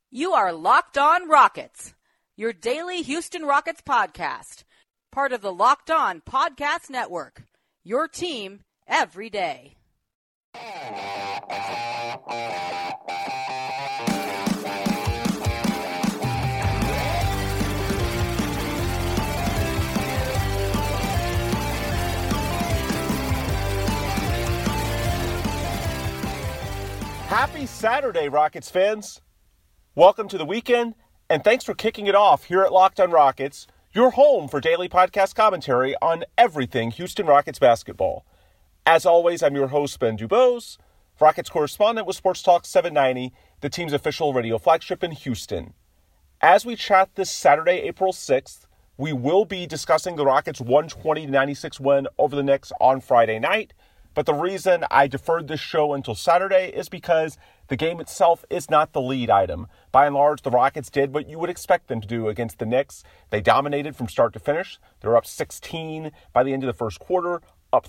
You are Locked On Rockets, your daily Houston Rockets podcast, part of the Locked On Podcast Network, your team every day. Happy Saturday, Rockets fans. Welcome to the weekend, and thanks for kicking it off here at Locked On Rockets, your home for daily podcast commentary on everything Houston Rockets basketball. As always, I'm your host, Ben Dubose, Rockets correspondent with Sports Talk 790, the team's official radio flagship in Houston. As we chat this Saturday, April 6th, we will be discussing the Rockets' 120-96 win over the Knicks on Friday night. But the reason I deferred this show until Saturday is because the game itself is not the lead item. By and large, the Rockets did what you would expect them to do against the Knicks. They dominated from start to finish. They were up 16 by the end of the first quarter, up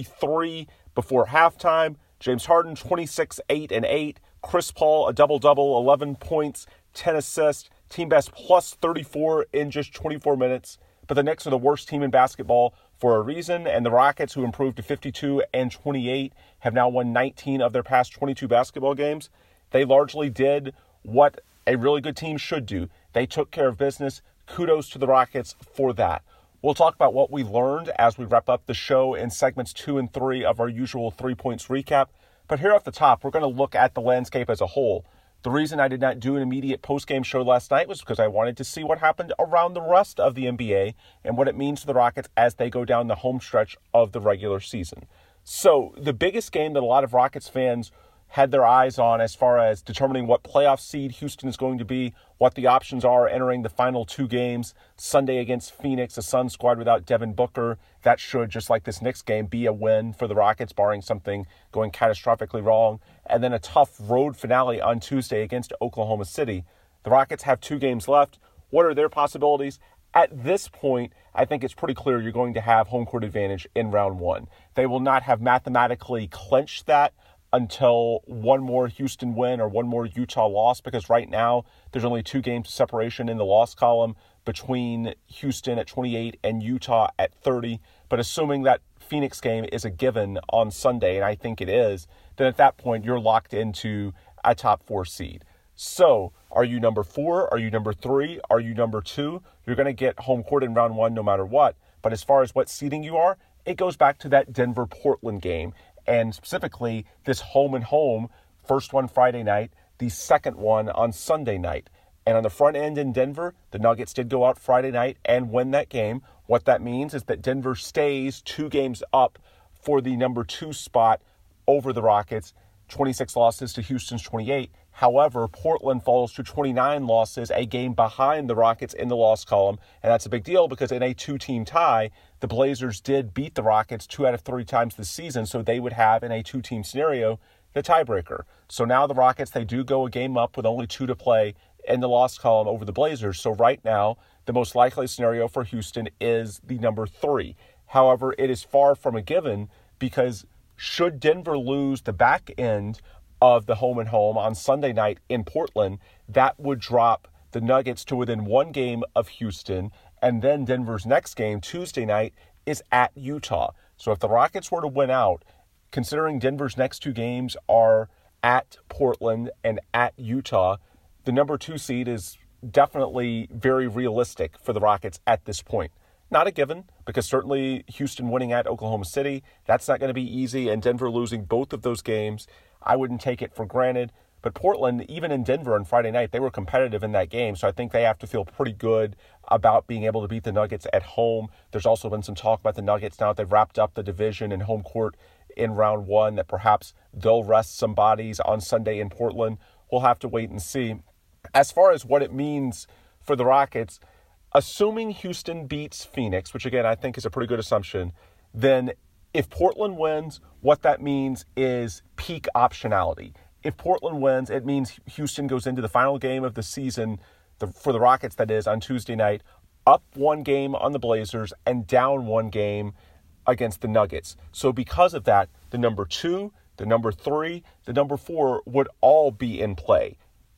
33 before halftime. James Harden, 26, 8, and 8. Chris Paul, a double-double, 11 points, 10 assists. Team best plus 34 in just 24 minutes. But the Knicks are the worst team in basketball for a reason, and the Rockets, who improved to 52 and 28, have now won 19 of their past 22 basketball games. They largely did what a really good team should do. They took care of business. Kudos to the Rockets for that. We'll talk about what we learned as we wrap up the show in segments 2 and 3 of our usual 3 points recap. But here off the top, we're going to look at the landscape as a whole. The reason I did not do an immediate post-game show last night was because I wanted to see what happened around the rest of the NBA and what it means to the Rockets as they go down the home stretch of the regular season. So the biggest game that a lot of Rockets fans had their eyes on as far as determining what playoff seed Houston is going to be, what the options are entering the final two games, Sunday against Phoenix, a Sun squad without Devin Booker. That should, just like this Knicks game, be a win for the Rockets, barring something going catastrophically wrong. And then a tough road finale on Tuesday against Oklahoma City. The Rockets have 2 games left. What are their possibilities? At this point, I think it's pretty clear you're going to have home court advantage in round 1. They will not have mathematically clinched that until one more Houston win or one more Utah loss, because right now there's only 2 games of separation in the loss column between Houston at 28 and Utah at 30. But assuming that Phoenix game is a given on Sunday, and I think it is, then at that point you're locked into a top 4 seed. So are you number 4? Are you number 3? Are you number 2? You're going to get home court in round 1 no matter what. But as far as what seeding you are, it goes back to that Denver-Portland game. And specifically, this home and home, first one Friday night, the second one on Sunday night. And on the front end in Denver, the Nuggets did go out Friday night and win that game. What that means is that Denver stays 2 games up for the number 2 spot over the Rockets, 26 losses to Houston's 28. However, Portland falls to 29 losses, a game behind the Rockets in the loss column. And that's a big deal because in a 2-team tie, the Blazers did beat the Rockets 2 out of 3 times this season. So they would have, in a 2-team scenario, the tiebreaker. So now the Rockets, they do go a game up with only 2 to play in the loss column over the Blazers. So right now, the most likely scenario for Houston is the number 3. However, it is far from a given because should Denver lose the back end of the home and home on Sunday night in Portland, that would drop the Nuggets to within 1 game of Houston. And then Denver's next game, Tuesday night, is at Utah. So if the Rockets were to win out, considering Denver's next 2 games are at Portland and at Utah, the number 2 seed is definitely very realistic for the Rockets at this point. Not a given, because certainly Houston winning at Oklahoma City, that's not going to be easy, and Denver losing both of those games, I wouldn't take it for granted. But Portland, even in Denver on Friday night, they were competitive in that game, so I think they have to feel pretty good about being able to beat the Nuggets at home. There's also been some talk about the Nuggets now that they've wrapped up the division and home court in round 1, that perhaps they'll rest some bodies on Sunday in Portland. We'll have to wait and see. As far as what it means for the Rockets, assuming Houston beats Phoenix, which again I think is a pretty good assumption, then if Portland wins, what that means is peak optionality. If Portland wins, it means Houston goes into the final game of the season, for the Rockets that is, on Tuesday night, up 1 game on the Blazers and down 1 game against the Nuggets. So because of that, the number 2, the number 3, the number 4 would all be in play.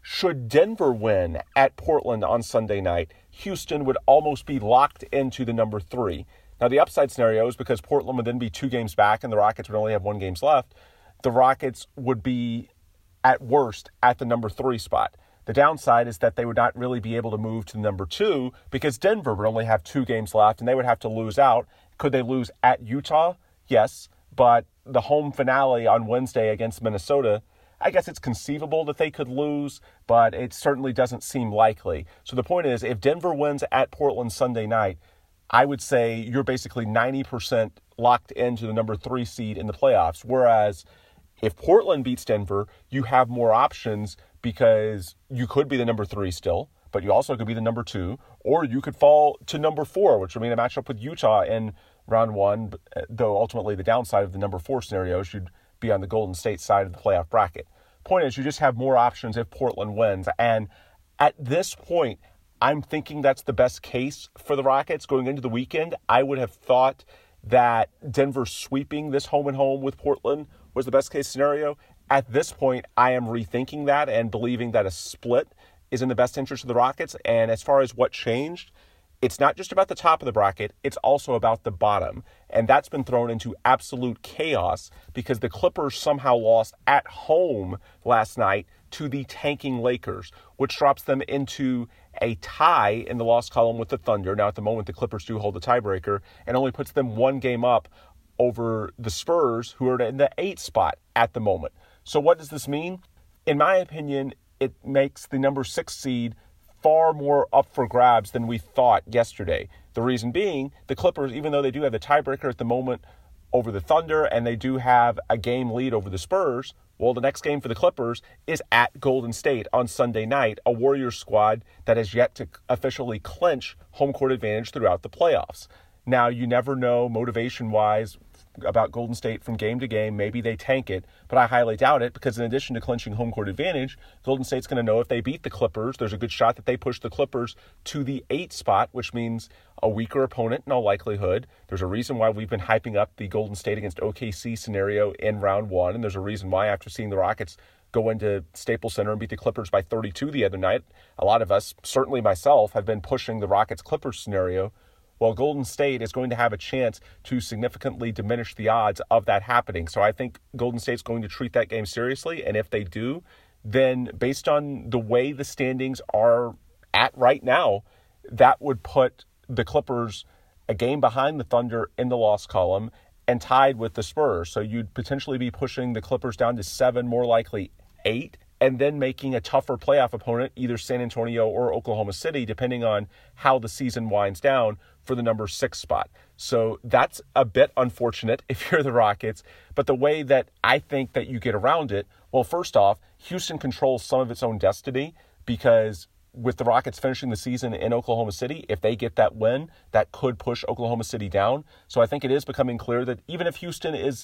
should Denver win at Portland on Sunday night, Houston would almost be locked into the number 3. Now, the upside scenario is because Portland would then be 2 games back and the Rockets would only have 1 game left. The Rockets would be, at worst, at the number 3 spot. The downside is that they would not really be able to move to number 2 because Denver would only have 2 games left and they would have to lose out. Could they lose at Utah? Yes, but the home finale on Wednesday against Minnesota, I guess it's conceivable that they could lose, but it certainly doesn't seem likely. So the point is, if Denver wins at Portland Sunday night, I would say you're basically 90% locked into the number 3 seed in the playoffs. Whereas if Portland beats Denver, you have more options because you could be the number 3 still, but you also could be the number 2, or you could fall to number 4, which would mean a matchup with Utah in round 1, though ultimately the downside of the number 4 scenario should be on the Golden State side of the playoff bracket. Point is, you just have more options if Portland wins. And at this point, I'm thinking that's the best case for the Rockets going into the weekend. I would have thought that Denver sweeping this home and home with Portland was the best case scenario. At this point, I am rethinking that and believing that a split is in the best interest of the Rockets. And as far as what changed, it's not just about the top of the bracket, it's also about the bottom. And that's been thrown into absolute chaos because the Clippers somehow lost at home last night to the tanking Lakers, which drops them into a tie in the loss column with the Thunder. Now, at the moment, the Clippers do hold the tiebreaker and only puts them 1 game up over the Spurs, who are in the 8th spot at the moment. So what does this mean? In my opinion, it makes the number 6 seed far more up for grabs than we thought yesterday. The reason being, the Clippers, even though they do have the tiebreaker at the moment over the Thunder and they do have a game lead over the Spurs, well, the next game for the Clippers is at Golden State on Sunday night, a Warriors squad that has yet to officially clinch home court advantage throughout the playoffs. Now, you never know motivation-wise about Golden State from game to game. Maybe they tank it, but I highly doubt it because in addition to clinching home court advantage, Golden State's going to know if they beat the Clippers, there's a good shot that they push the Clippers to the 8th spot, which means a weaker opponent in all likelihood. There's a reason why we've been hyping up the Golden State against OKC scenario in round 1, and there's a reason why after seeing the Rockets go into Staples Center and beat the Clippers by 32 the other night, a lot of us, certainly myself, have been pushing the Rockets-Clippers scenario. Well, Golden State is going to have a chance to significantly diminish the odds of that happening. So I think Golden State's going to treat that game seriously. And if they do, then based on the way the standings are at right now, that would put the Clippers a game behind the Thunder in the loss column and tied with the Spurs. So you'd potentially be pushing the Clippers down to 7, more likely 8, and then making a tougher playoff opponent, either San Antonio or Oklahoma City, depending on how the season winds down, for the number 6 spot. So that's a bit unfortunate if you're the Rockets. But the way that I think that you get around it, well, first off, Houston controls some of its own destiny because with the Rockets finishing the season in Oklahoma City, if they get that win, that could push Oklahoma City down. So I think it is becoming clear that even if Houston is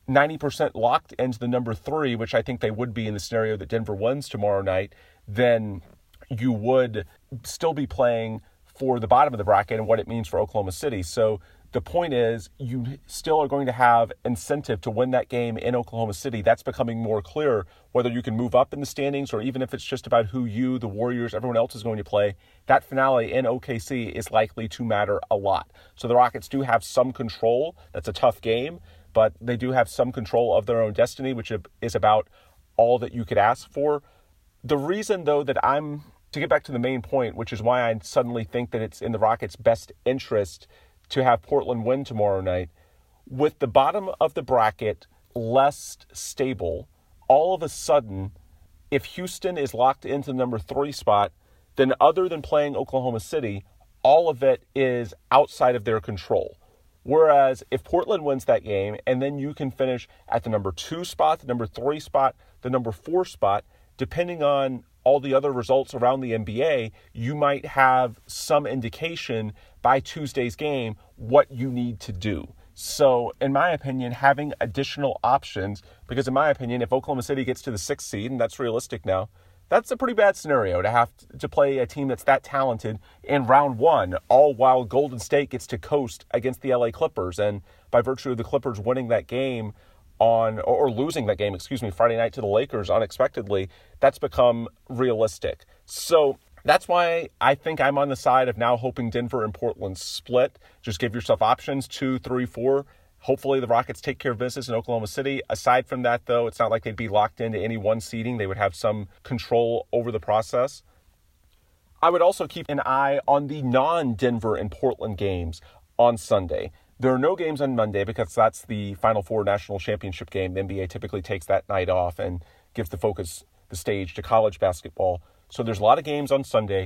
90% locked into the number 3, which I think they would be in the scenario that Denver wins tomorrow night, then you would still be playing for the bottom of the bracket and what it means for Oklahoma City. So the point is you still are going to have incentive to win that game in Oklahoma City. That's becoming more clear, whether you can move up in the standings or even if it's just about who you, the Warriors, everyone else is going to play. That finale in OKC is likely to matter a lot. So the Rockets do have some control. That's a tough game, but they do have some control of their own destiny, which is about all that you could ask for. The reason, though, that to get back to the main point, which is why I suddenly think that it's in the Rockets' best interest to have Portland win tomorrow night, with the bottom of the bracket less stable, all of a sudden, if Houston is locked into the number 3 spot, then other than playing Oklahoma City, all of it is outside of their control. Whereas if Portland wins that game, and then you can finish at the number 2 spot, the number 3 spot, the number 4 spot, depending on all the other results around the NBA, you might have some indication by Tuesday's game what you need to do. So, in my opinion, having additional options, because in my opinion, if Oklahoma City gets to the 6th seed, and that's realistic now, that's a pretty bad scenario to have to play a team that's that talented in round 1, all while Golden State gets to coast against the LA Clippers. And by virtue of the Clippers winning that game or losing that game, Friday night to the Lakers unexpectedly, that's become realistic. So that's why I think I'm on the side of now hoping Denver and Portland split. Just give yourself options 2, 3, 4. Hopefully the Rockets take care of business in Oklahoma City. Aside from that, though, it's not like they'd be locked into any one seeding. They would have some control over the process. I would also keep an eye on the non-Denver and Portland games on Sunday. There are no games on Monday because that's the Final Four national championship game. The NBA typically takes that night off and gives the stage to college basketball. So there's a lot of games on Sunday.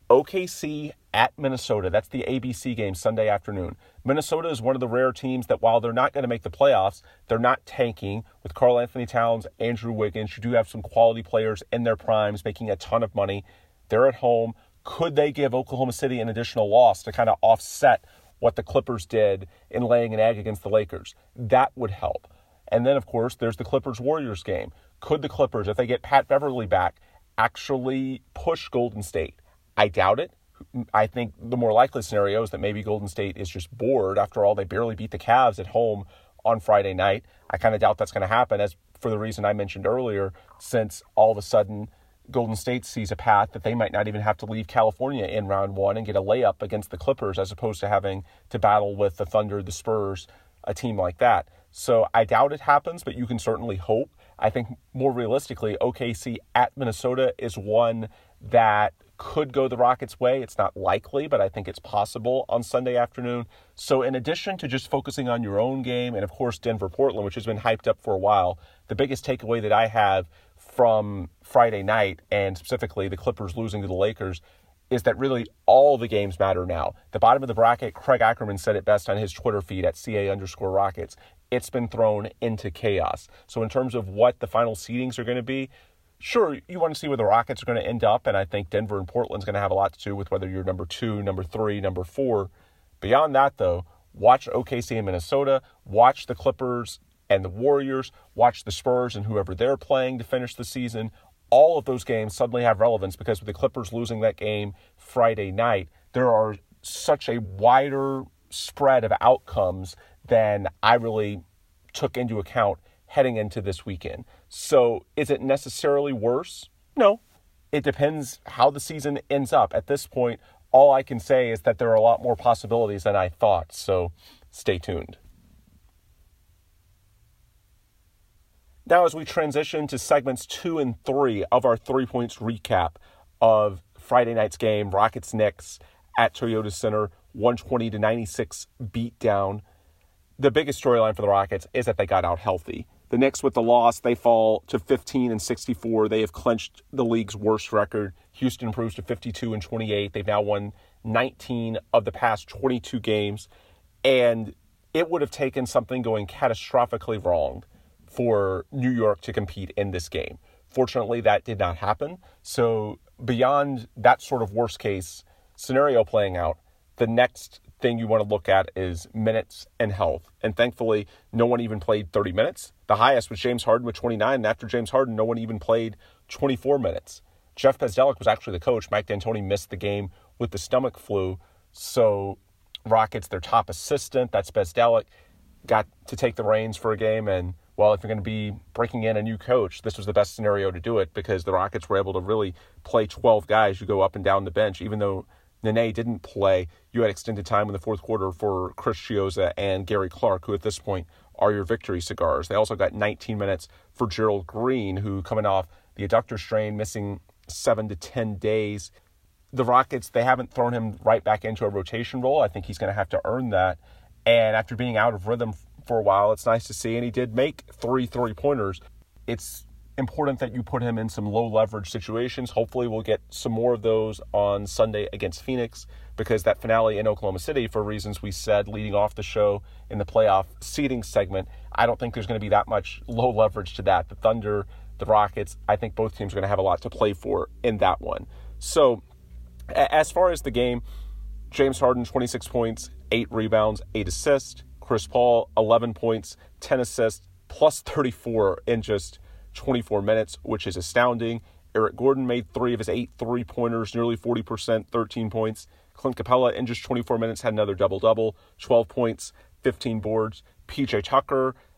OKC at Minnesota. That's the ABC game Sunday afternoon. Minnesota is one of the rare teams that while they're not going to make the playoffs, they're not tanking. With Karl Anthony Towns, Andrew Wiggins, you do have some quality players in their primes making a ton of money. They're at home. Could they give Oklahoma City an additional loss to kind of offset what the Clippers did in laying an egg against the Lakers? That would help. And then, of course, there's the Clippers-Warriors game. Could the Clippers, if they get Pat Beverly back, actually push Golden State? I doubt it. I think the more likely scenario is that maybe Golden State is just bored. After all, they barely beat the Cavs at home on Friday night. I kind of doubt that's going to happen, as for the reason I mentioned earlier, since all of a sudden Golden State sees a path that they might not even have to leave California in round one and get a layup against the Clippers as opposed to having to battle with the Thunder, the Spurs, a team like that. So I doubt it happens, but you can certainly hope. I think more realistically, OKC at Minnesota is one that could go the Rockets' way. It's not likely, but I think it's possible on Sunday afternoon. So in addition to just focusing on your own game and, of course, Denver-Portland, which has been hyped up for a while, the biggest takeaway that I have from Friday night, and specifically the Clippers losing to the Lakers, is that really all the games matter now. The bottom of the bracket, Craig Ackerman said it best on his Twitter feed at @CA_Rockets. It's been thrown into chaos. So in terms of what the final seedings are going to be, sure, you want to see where the Rockets are going to end up, and I think Denver and Portland's going to have a lot to do with whether you're number 2, number 3, number 4. Beyond that, though, watch OKC and Minnesota, watch the Clippers and the Warriors, watch the Spurs and whoever they're playing to finish the season. All of those games suddenly have relevance because with the Clippers losing that game Friday night, there are such a wider spread of outcomes than I really took into account heading into this weekend. So is it necessarily worse? No. It depends how the season ends up. At this point, all I can say is that there are a lot more possibilities than I thought. So stay tuned. Now, as we transition to segments 2 and 3 of our 3 points recap of Friday night's game, Rockets-Knicks at Toyota Center, 120-96 beatdown. The biggest storyline for the Rockets is that they got out healthy. The Knicks, with the loss, they fall to 15-64. They have clinched the league's worst record. Houston improves to 52-28. They've now won 19 of the past 22 games. And it would have taken something going catastrophically wrong for New York to compete in this game. Fortunately, that did not happen. So beyond that sort of worst case scenario playing out, the next thing you want to look at is minutes and health. And thankfully, no one even played 30 minutes. The highest was James Harden with 29. And after James Harden, no one even played 24 minutes. Jeff Bzdelik was actually the coach. Mike D'Antoni missed the game with the stomach flu. So Rockets, their top assistant, that's Bzdelik, got to take the reins for a game. And well, if you're going to be breaking in a new coach, this was the best scenario to do it because the Rockets were able to really play 12 guys who go up and down the bench. Even though Nene didn't play, you had extended time in the fourth quarter for Chris Chiozza and Gary Clark, who at this point are your victory cigars. They also got 19 minutes for Gerald Green, who coming off the adductor strain, missing 7 to 10 days. The Rockets, they haven't thrown him right back into a rotation role. I think he's going to have to earn that. And after being out of rhythm for a while, it's nice to see. And he did make 3 3-pointers. It's important that you put him in some low leverage situations. Hopefully we'll get some more of those on Sunday against Phoenix because that finale in Oklahoma City, for reasons we said leading off the show in the playoff seeding segment, I don't think there's going to be that much low leverage to that. The Thunder, the Rockets, I think both teams are going to have a lot to play for in that one. So as far as the game, James Harden, 26 points, 8 rebounds, 8 assists. Chris Paul, 11 points, 10 assists, plus 34 in just 24 minutes, which is astounding. Eric Gordon made 3 of his 8 3-pointers, nearly 40%, 13 points. Clint Capella, in just 24 minutes, had another double-double, 12 points, 15 boards. PJ Tucker,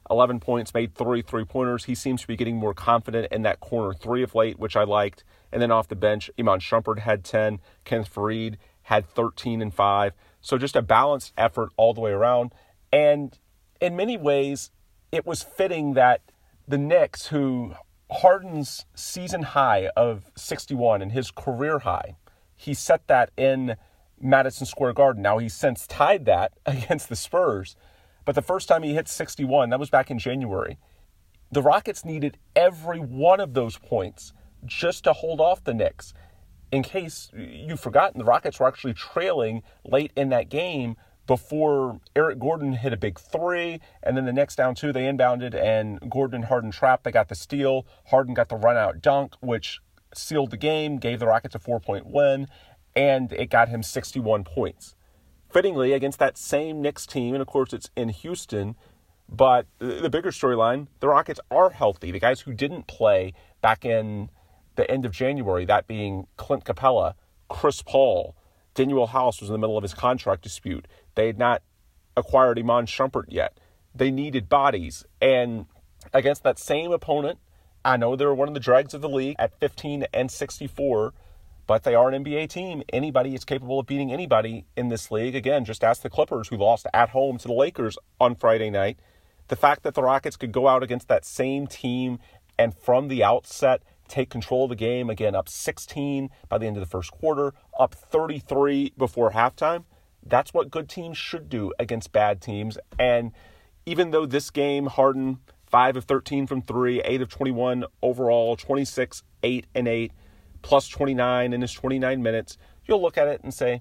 11 points, made 3 3-pointers. He seems to be getting more confident in that corner three of late, which I liked. And then off the bench, Iman Shumpert had 10. Kenneth Faried had 13 and 5. So just a balanced effort all the way around. And in many ways, it was fitting that the Knicks, who Harden's season high of 61 and his career high, he set that in Madison Square Garden. Now, he's since tied that against the Spurs. But the first time he hit 61, that was back in January. The Rockets needed every one of those points just to hold off the Knicks. In case you've forgotten, the Rockets were actually trailing late in that game before Eric Gordon hit a big three, and then the next down two, they inbounded, and Gordon and Harden trapped. They got the steal. Harden got the run-out dunk, which sealed the game, gave the Rockets a 4-point win, and it got him 61 points. Fittingly, against that same Knicks team, and of course it's in Houston, but the bigger storyline, the Rockets are healthy. The guys who didn't play back in the end of January, that being Clint Capella, Chris Paul, Danuel House was in the middle of his contract dispute. They had not acquired Iman Shumpert yet. They needed bodies. And against that same opponent, I know they're one of the dregs of the league at 15 and 64, but they are an NBA team. Anybody is capable of beating anybody in this league. Again, just ask the Clippers, who lost at home to the Lakers on Friday night. The fact that the Rockets could go out against that same team and from the outset take control of the game, again, up 16 by the end of the first quarter, up 33 before halftime. That's what good teams should do against bad teams. And even though this game, Harden, 5 of 13 from 3, 8 of 21 overall, 26, 8 and 8, plus 29 in his 29 minutes, you'll look at it and say,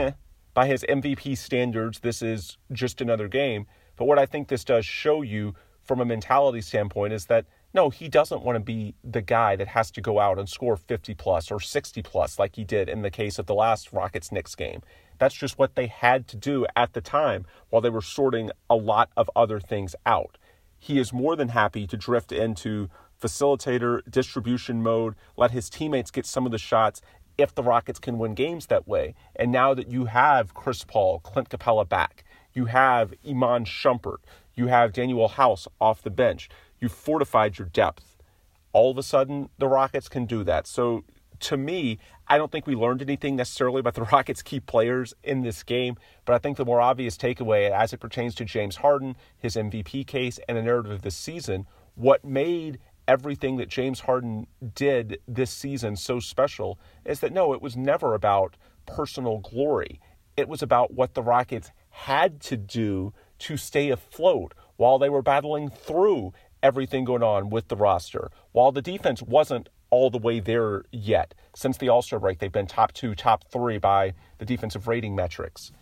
by his MVP standards, this is just another game. But what I think this does show you from a mentality standpoint is that, no, he doesn't want to be the guy that has to go out and score 50-plus or 60-plus like he did in the case of the last Rockets-Knicks game. That's just what they had to do at the time while they were sorting a lot of other things out. He is more than happy to drift into facilitator, distribution mode, let his teammates get some of the shots if the Rockets can win games that way. And now that you have Chris Paul, Clint Capella back, you have Iman Shumpert, you have Danuel House off the bench, you've fortified your depth. All of a sudden, the Rockets can do that. So, to me, I don't think we learned anything necessarily about the Rockets' key players in this game, but I think the more obvious takeaway as it pertains to James Harden, his MVP case, and the narrative of this season, what made everything that James Harden did this season so special is that, no, it was never about personal glory. It was about what the Rockets had to do to stay afloat while they were battling through everything going on with the roster. While the defense wasn't all the way there yet, since the All-Star break, they've been top 2, top 3 by the defensive rating metrics.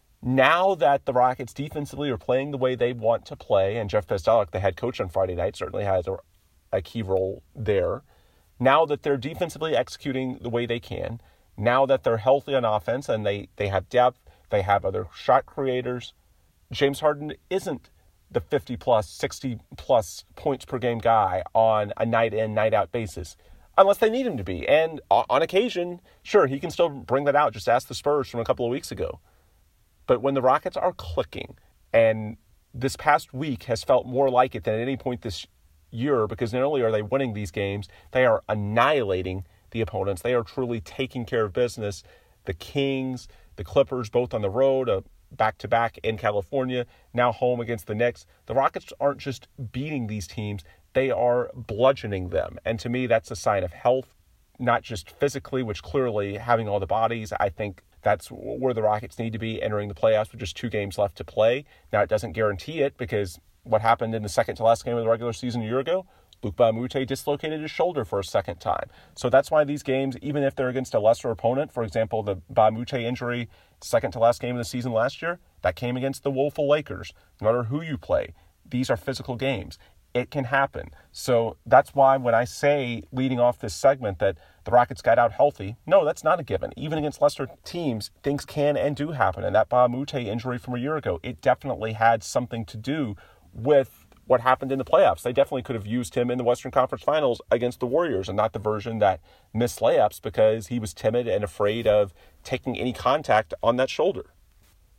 Now that the Rockets defensively are playing the way they want to play, and Jeff Pasdalek, the head coach on Friday night, certainly has a key role there. Now that they're defensively executing the way they can, now that they're healthy on offense and they have depth, they have other shot creators, James Harden isn't the 50-plus, 60-plus points per game guy on a night-in, night-out basis, unless they need him to be. And on occasion, sure, he can still bring that out. Just ask the Spurs from a couple of weeks ago. But when the Rockets are clicking, and this past week has felt more like it than at any point this year, because not only are they winning these games, they are annihilating the opponents. They are truly taking care of business. The Kings, the Clippers, both on the road, back-to-back in California, now home against the Knicks. The Rockets aren't just beating these teams, they are bludgeoning them. And to me, that's a sign of health, not just physically, which clearly, having all the bodies, I think that's where the Rockets need to be entering the playoffs with just 2 games left to play. Now, it doesn't guarantee it, because what happened in the second-to-last game of the regular season a year ago, Luc Mbah a Moute dislocated his shoulder for a second time. So that's why these games, even if they're against a lesser opponent, for example, the Mbah a Moute injury, second-to-last game of the season last year, that came against the woeful Lakers. No matter who you play, these are physical games. It can happen. So that's why when I say, leading off this segment, that the Rockets got out healthy, no, that's not a given. Even against lesser teams, things can and do happen. And that Mbah a Moute injury from a year ago, it definitely had something to do with what happened in the playoffs. They definitely could have used him in the Western Conference Finals against the Warriors, and not the version that missed layups because he was timid and afraid of taking any contact on that shoulder.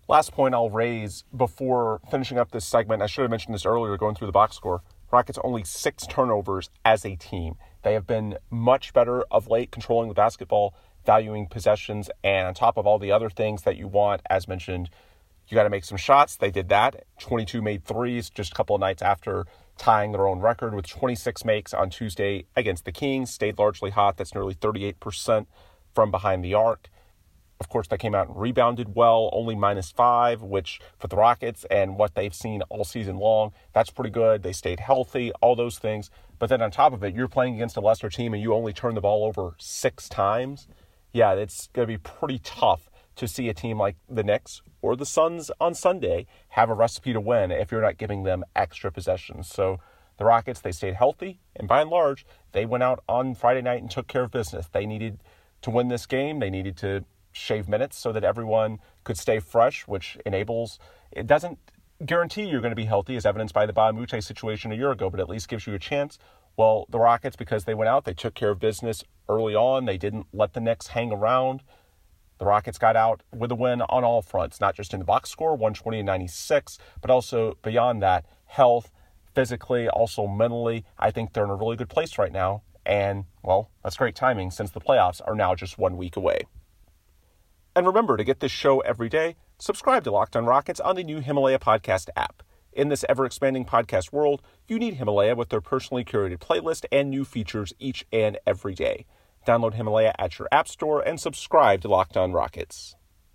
Last point I'll raise before finishing up this segment, I should have mentioned this earlier going through the box score. Rockets only 6 turnovers as a team. They have been much better of late controlling the basketball, valuing possessions, and on top of all the other things that you want, as mentioned, you got to make some shots. They did that. 22 made threes just a couple of nights after tying their own record with 26 makes on Tuesday against the Kings. Stayed largely hot. That's nearly 38% from behind the arc. Of course, they came out and rebounded well, only -5, which for the Rockets and what they've seen all season long, that's pretty good. They stayed healthy, all those things. But then on top of it, you're playing against a lesser team and you only turn the ball over 6 times. Yeah, it's going to be pretty tough to see a team like the Knicks or the Suns on Sunday have a recipe to win if you're not giving them extra possessions. So the Rockets, they stayed healthy, and by and large, they went out on Friday night and took care of business. They needed to win this game. They needed to shave minutes so that everyone could stay fresh, which enables, it doesn't guarantee you're going to be healthy, as evidenced by the Ba Mute situation a year ago, but at least gives you a chance. Well, the Rockets, because they went out, they took care of business early on. They didn't let the Knicks hang around. The Rockets got out with a win on all fronts, not just in the box score, 120-96, but also beyond that, health, physically, also mentally. I think they're in a really good place right now. And, well, that's great timing since the playoffs are now just 1 week away. And remember, to get this show every day, subscribe to Locked on Rockets on the new Himalaya podcast app. In this ever-expanding podcast world, you need Himalaya with their personally curated playlist and new features each and every day. Download Himalaya at your app store and subscribe to Locked on Rockets.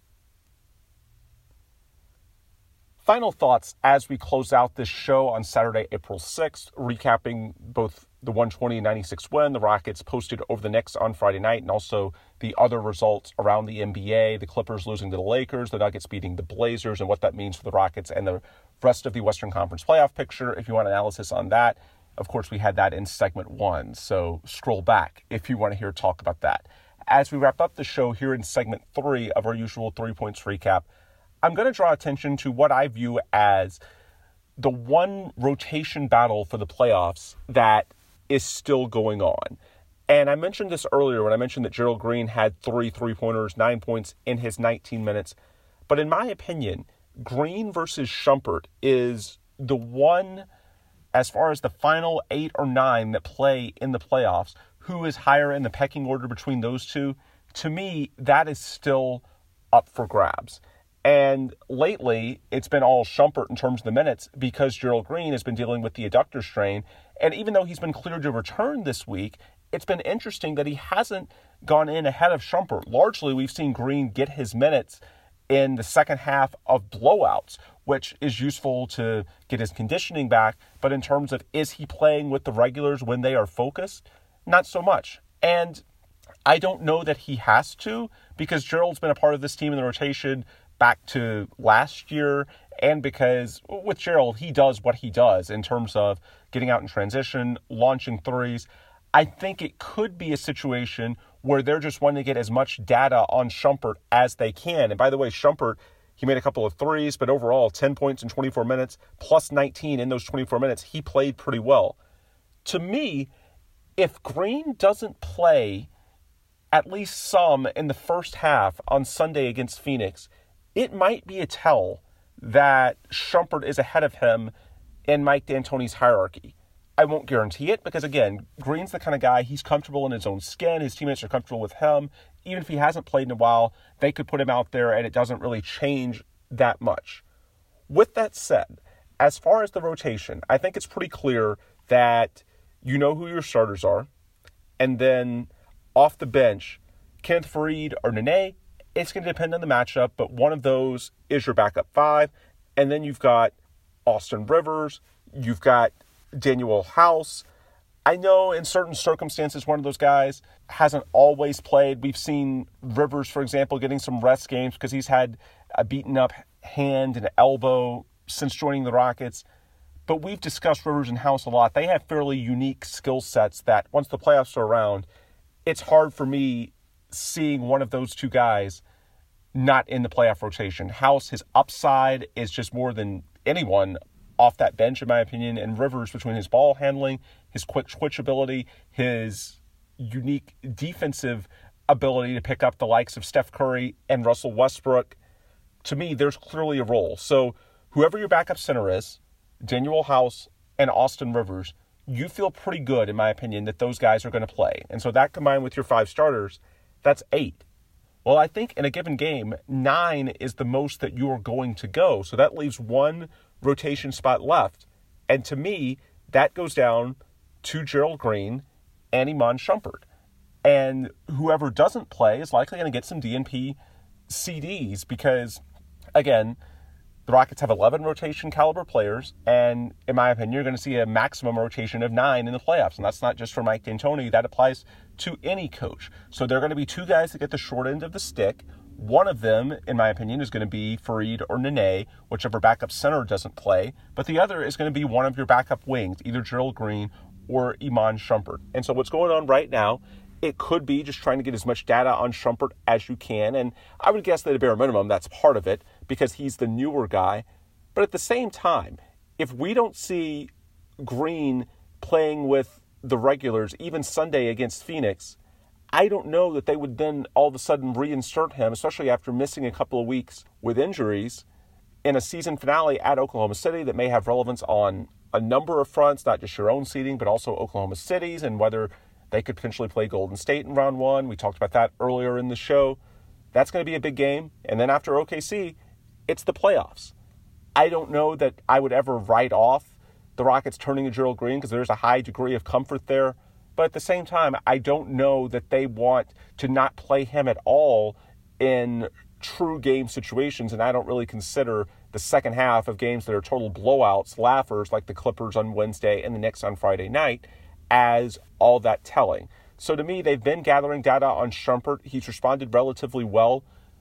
Final thoughts as we close out this show on Saturday, April 6th, recapping both the 120-96 win the Rockets posted over the Knicks on Friday night, and also the other results around the NBA, the Clippers losing to the Lakers, the Nuggets beating the Blazers, and what that means for the Rockets and the rest of the Western Conference playoff picture. If you want analysis on that, of course, we had that in segment 1, so scroll back if you want to hear talk about that. As we wrap up the show here in segment 3 of our usual 3 points recap, I'm going to draw attention to what I view as the one rotation battle for the playoffs that is still going on. And I mentioned this earlier when I mentioned that Gerald Green had 3 3-pointers, 9 points in his 19 minutes. But in my opinion, Green versus Shumpert is the one, as far as the final 8 or 9 that play in the playoffs, who is higher in the pecking order between those two. To me, that is still up for grabs. And lately, it's been all Shumpert in terms of the minutes because Gerald Green has been dealing with the adductor strain. And even though he's been cleared to return this week, it's been interesting that he hasn't gone in ahead of Shumpert. Largely, we've seen Green get his minutes in the second half of blowouts, which is useful to get his conditioning back. But in terms of, is he playing with the regulars when they are focused? Not so much. And I don't know that he has to, because Gerald's been a part of this team in the rotation back to last year, and because with Gerald, he does what he does in terms of getting out in transition, launching threes. I think it could be a situation where they're just wanting to get as much data on Shumpert as they can. And by the way, Shumpert, he made a couple of threes, but overall 10 points in 24 minutes, plus 19 in those 24 minutes. He played pretty well. To me, if Green doesn't play at least some in the first half on Sunday against Phoenix, it might be a tell that Shumpert is ahead of him in Mike D'Antoni's hierarchy. I won't guarantee it because, again, Green's the kind of guy, he's comfortable in his own skin. His teammates are comfortable with him. Even if he hasn't played in a while, they could put him out there and it doesn't really change that much. With that said, as far as the rotation, I think it's pretty clear that you know who your starters are. And then off the bench, Kenneth Faried or Nene, it's going to depend on the matchup, but one of those is your backup 5. And then you've got Austin Rivers. You've got Daniel House. I know in certain circumstances, one of those guys hasn't always played. We've seen Rivers, for example, getting some rest games because he's had a beaten up hand and elbow since joining the Rockets. But we've discussed Rivers and House a lot. They have fairly unique skill sets that once the playoffs are around, it's hard for me seeing one of those two guys not in the playoff rotation. House, his upside is just more than anyone off that bench, in my opinion, and Rivers, between his ball handling, his quick twitch ability, his unique defensive ability to pick up the likes of Steph Curry and Russell Westbrook, to me, there's clearly a role. So whoever your backup center is, Daniel House and Austin Rivers, you feel pretty good, in my opinion, that those guys are going to play. And so that combined with your 5 starters, that's 8. Well, I think in a given game, 9 is the most that you are going to go. So that leaves 1 rotation spot left. And to me, that goes down to Gerald Green and Iman Shumpert. And whoever doesn't play is likely going to get some DNP CDs because, again, the Rockets have 11 rotation caliber players, and in my opinion, you're going to see a maximum rotation of 9 in the playoffs. And that's not just for Mike D'Antoni. That applies to any coach. So there are going to be 2 guys that get the short end of the stick. One of them, in my opinion, is going to be Fareed or Nene, whichever backup center doesn't play. But the other is going to be one of your backup wings, either Gerald Green or Iman Shumpert. And so what's going on right now, it could be just trying to get as much data on Shumpert as you can. And I would guess that at a bare minimum, that's part of it because he's the newer guy. But at the same time, if we don't see Green playing with the regulars, even Sunday against Phoenix, I don't know that they would then all of a sudden reinsert him, especially after missing a couple of weeks with injuries, in a season finale at Oklahoma City that may have relevance on a number of fronts, not just your own seeding, but also Oklahoma City's and whether they could potentially play Golden State in round 1. We talked about that earlier in the show. That's going to be a big game. And then after OKC, it's the playoffs. I don't know that I would ever write off the Rockets turning to Gerald Green because there's a high degree of comfort there. But at the same time, I don't know that they want to not play him at all in true game situations. And I don't really consider the second half of games that are total blowouts, laughers like the Clippers on Wednesday and the Knicks on Friday night, as all that telling. So to me, they've been gathering data on Shumpert. He's responded relatively well.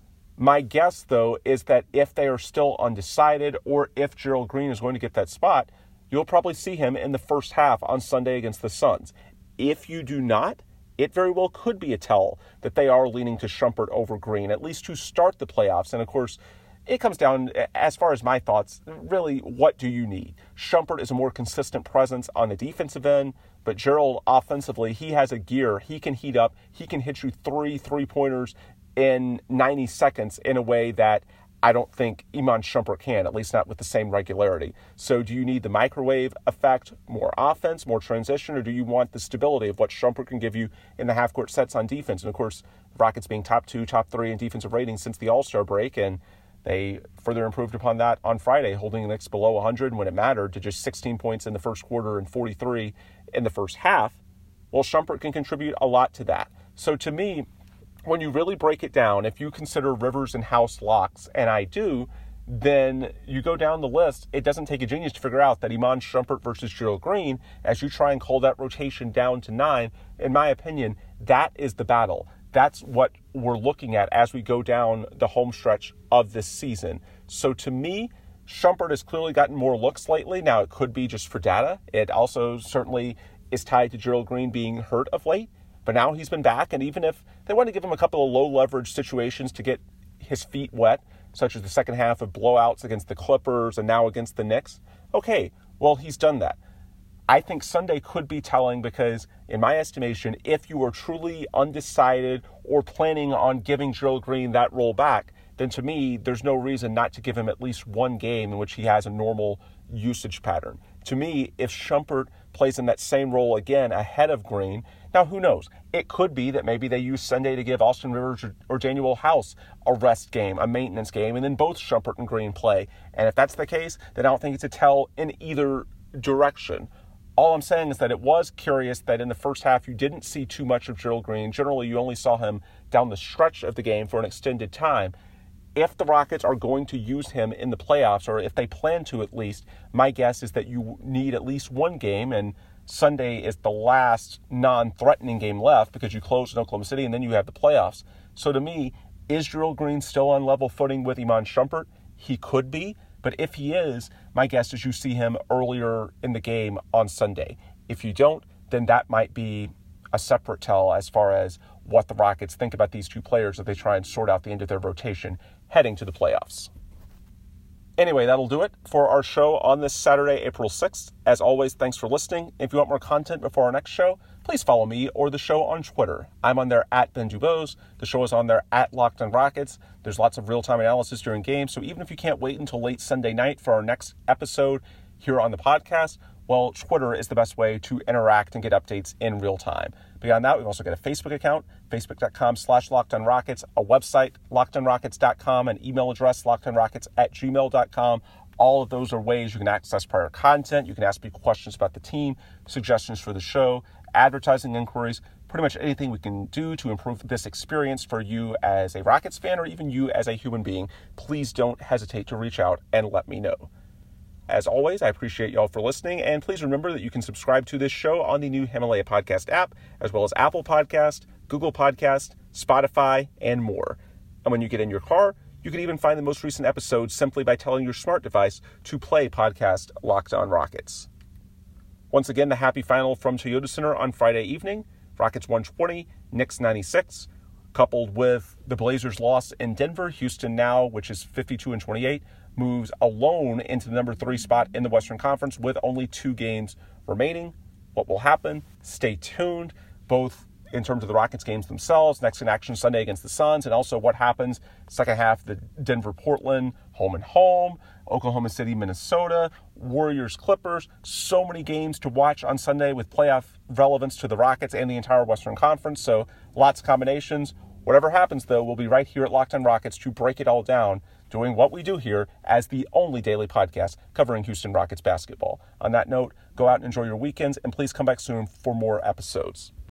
My guess, though, is that if they are still undecided or if Gerald Green is going to get that spot, you'll probably see him in the first half on Sunday against the Suns. If you do not, it very well could be a tell that they are leaning to Shumpert over Green, at least to start the playoffs. And of course, it comes down, as far as my thoughts, really, what do you need? Shumpert is a more consistent presence on the defensive end, but Gerald, offensively, he has a gear. He can heat up. He can hit you 3 3-pointers in 90 seconds in a way that I don't think Iman Shumpert can, at least not with the same regularity. So do you need the microwave effect, more offense, more transition, or do you want the stability of what Shumpert can give you in the half-court sets on defense? And, of course, the Rockets being top 2, top 3 in defensive ratings since the All-Star break, and they further improved upon that on Friday, holding the Knicks below 100 when it mattered to just 16 points in the first quarter and 43 in the first half. Well, Shumpert can contribute a lot to that. So to me, when you really break it down, if you consider Rivers and House locks, and I do, then you go down the list. It doesn't take a genius to figure out that Iman Shumpert versus Gerald Green, as you try and call that rotation down to 9, in my opinion, that is the battle. That's what we're looking at as we go down the home stretch of this season. So to me, Shumpert has clearly gotten more looks lately. Now, it could be just for data. It also certainly is tied to Gerald Green being hurt of late. But now he's been back, and even if they want to give him a couple of low-leverage situations to get his feet wet, such as the second half of blowouts against the Clippers and now against the Knicks, okay, well, he's done that. I think Sunday could be telling because, in my estimation, if you are truly undecided or planning on giving Gerald Green that role back, then to me, there's no reason not to give him at least one game in which he has a normal usage pattern. To me, if Shumpert plays in that same role again ahead of Green, now who knows? It could be that maybe they use Sunday to give Austin Rivers or Daniel House a rest game, a maintenance game, and then both Shumpert and Green play. And if that's the case, then I don't think it's a tell in either direction. All I'm saying is that it was curious that in the first half you didn't see too much of Gerald Green. Generally, you only saw him down the stretch of the game for an extended time. If the Rockets are going to use him in the playoffs, or if they plan to at least, my guess is that you need at least one game, and Sunday is the last non-threatening game left because you close in Oklahoma City and then you have the playoffs. So to me, is Gerald Green still on level footing with Iman Shumpert? He could be, but if he is, my guess is you see him earlier in the game on Sunday. If you don't, then that might be a separate tell as far as what the Rockets think about these two players as they try and sort out the end of their rotation heading to the playoffs. Anyway, that'll do it for our show on this Saturday, April 6th. As always, thanks for listening. If you want more content before our next show, please follow me or the show on Twitter. I'm on there at Ben Dubose. The show is on there at Locked on Rockets. There's lots of real-time analysis during games, so even if you can't wait until late Sunday night for our next episode here on the podcast, well, Twitter is the best way to interact and get updates in real time. Beyond that, we've also got a Facebook account, facebook.com/LockedOnRockets, a website, LockedOnRockets.com, an email address, LockedOnRockets@gmail.com. All of those are ways you can access prior content. You can ask me questions about the team, suggestions for the show, advertising inquiries, pretty much anything we can do to improve this experience for you as a Rockets fan or even you as a human being. Please don't hesitate to reach out and let me know. As always, I appreciate y'all for listening, and please remember that you can subscribe to this show on the new Himalaya Podcast app, as well as Apple Podcast, Google Podcast, Spotify, and more. And when you get in your car, you can even find the most recent episodes simply by telling your smart device to play podcast Locked on Rockets. Once again, the happy final from Toyota Center on Friday evening, Rockets 120, Knicks 96, coupled with the Blazers' loss in Denver. Houston now, which is 52-28, moves alone into the number 3 spot in the Western Conference with only 2 games remaining. What will happen? Stay tuned, both in terms of the Rockets games themselves, next in action Sunday against the Suns, and also what happens second half, the Denver-Portland, home and home, Oklahoma City, Minnesota, Warriors-Clippers. So many games to watch on Sunday with playoff relevance to the Rockets and the entire Western Conference, so lots of combinations. Whatever happens, though, we'll be right here at Locked on Rockets to break it all down, doing what we do here as the only daily podcast covering Houston Rockets basketball. On that note, go out and enjoy your weekends, and please come back soon for more episodes.